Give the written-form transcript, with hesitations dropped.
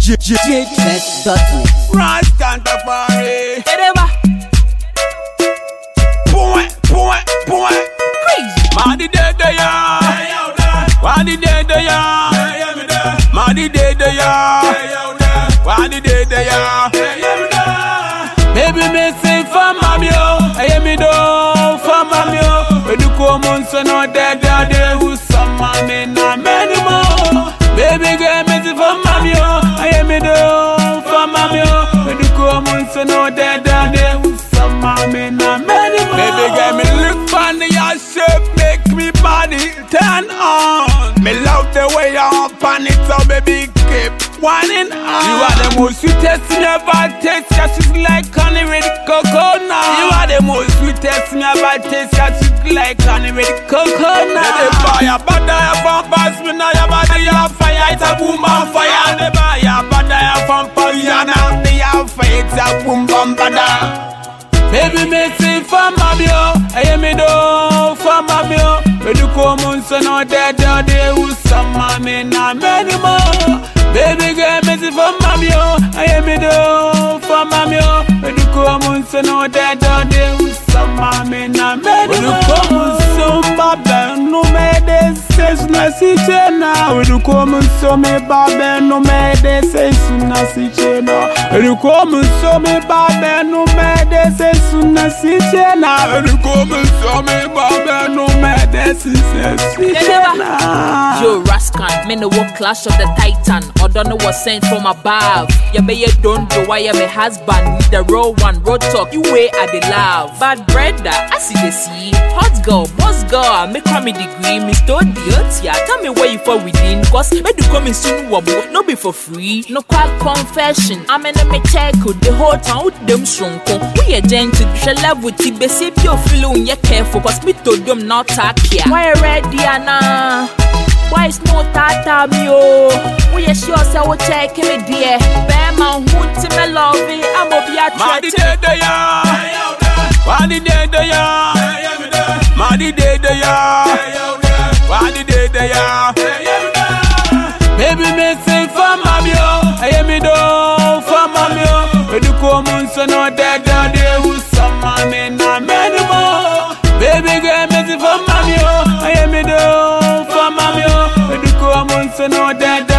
JTech.net. Rastan Tafari. Edeba. Point. Crazy. Madi de ya. Madi de ya. Madi de ya. Madi de ya. Baby me say for mamio. I am me do for mamio. When you come on so no dead day who some mammy na many more. Baby girl me say for mamio. I am me do for mamio. When you come on so no dead day who some mammy na many more. Baby girl me look funny your shape make me body turn on. Me love the way you up on it so baby keep whining on. You are the most sweetest me ever taste. Just like honey with coconut. You are the most sweetest me ever taste. Just like honey with coconut. They buy a butter from pass me now. Your body on fire, it's a boom on fire. They buy a butter from Pollyanna. They are fire, it's a boom on butter. Baby me say for mamio, I am me do for mamio. When you come on so no dead day who some mammy na many more. Baby girl me say for mamio, I am me do for mamio. When you come on so no dead day who some mammy na many more. When you come on so babe no me de ses na si chena. When you come on so me babe no me de ses na si chena. When you come on so me babe no me de ses na si chena. When you come on so me babe no me de ses si chena. Yo Raskan, me no walk clash of the Titan. Or don't know what sent from above. You be don't do why you my husband. Need the raw one, road talk. You way at the love. Bad brother, I see the sea. Hot girl, boss girl, make me degree. Me store the yeah. Tell me where you fall within. Cause me do come in soon wobble. No be for free. No quite confession. I'm in me check with the whole town with them strong. We are gentle. She love with you. Be safe you feel when you careful. Cause me told them not talk here. Why ready Anna? Why is no tata mio? We are sure so we check me dear. Bear my hood to me love it. I'm a be a Madi de ya. Madi de ya. Madi de ya. Madi de ya. Baby me say for mamio. I am me do for mamio. When you come on so no dead day who some mammy na many more. Baby girl me say for mamio. I am me do for mamio. When you come on so no dead